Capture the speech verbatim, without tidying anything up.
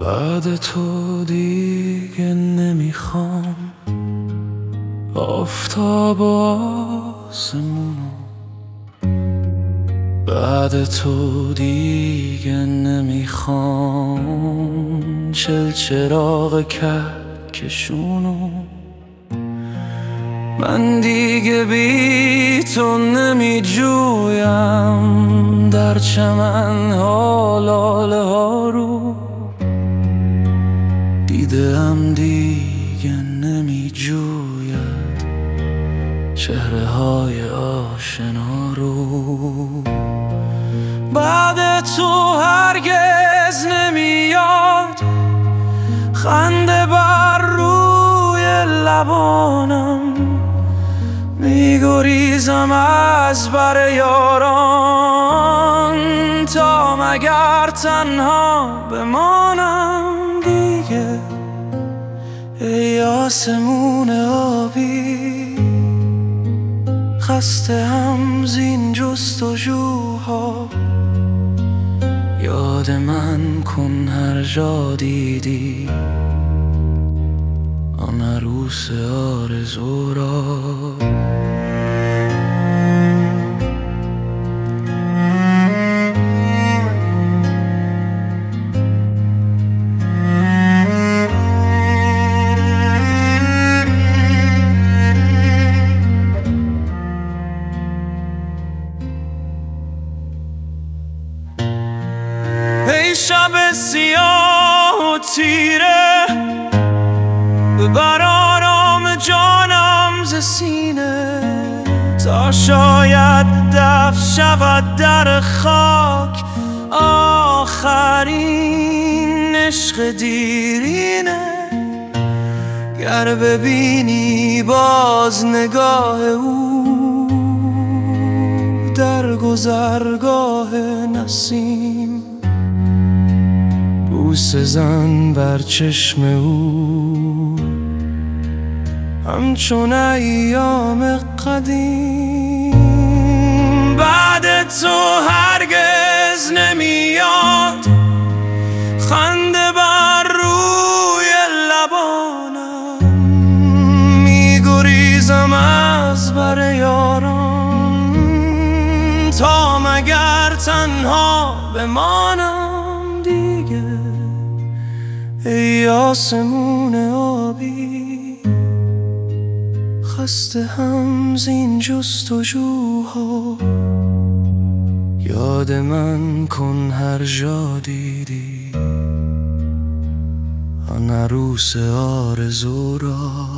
بعد تو دیگه نمیخوام آفتاب و آسمونو، بعد تو دیگه نمیخوام چلچراغ کهکشونو. من دیگه بی تو نمی جویم در چمن ها لاله ها رو، دیدم دیگه نمی جوید چهره های آشنا رو. بعد تو هرگز نمیاد خنده بر روی لبانم، میگریزم از بر یاران تا مگر تنها بمانم دیگه. ای آسمون آبی خسته هم زین جستجوها، یاد من کن هر جا دیدی آن عروس آرزو را. ای شب سیاه و تیره ببر آرام جانم ز سینه، تا شاید دفن شود در خاک آخرین عشق دیرینه. گر ببینی باز نگاه او در گذرگاه نسیم، بوسه زن بر چشم او همچون ایام قدیم. بعد تو هرگز نمیاد خنده بر روی لبانم، میگریزم از بر یاران تا مگر تنها بمانم دیگه. ای آسمون آبی خسته هم زین جستجوها، یاد من کن هر جا دیدی آن عروس آرزو را.